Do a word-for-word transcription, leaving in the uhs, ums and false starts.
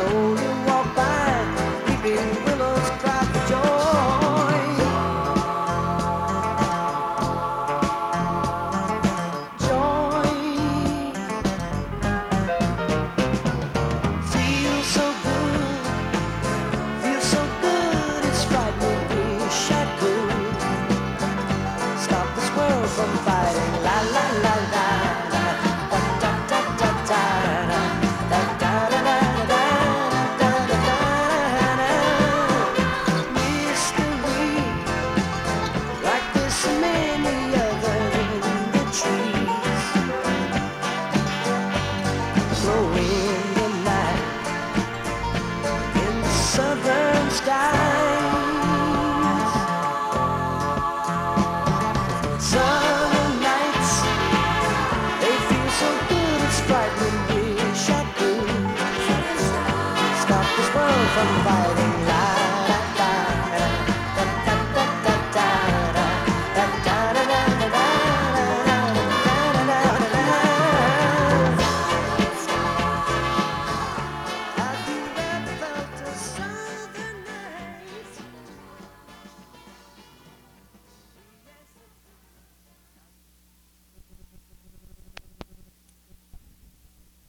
slowly walk by, weeping willows cry for joy. Joy feels so good, feels so good, it's frightening. Wish I could stop this world from fighting. La la la la. Flowing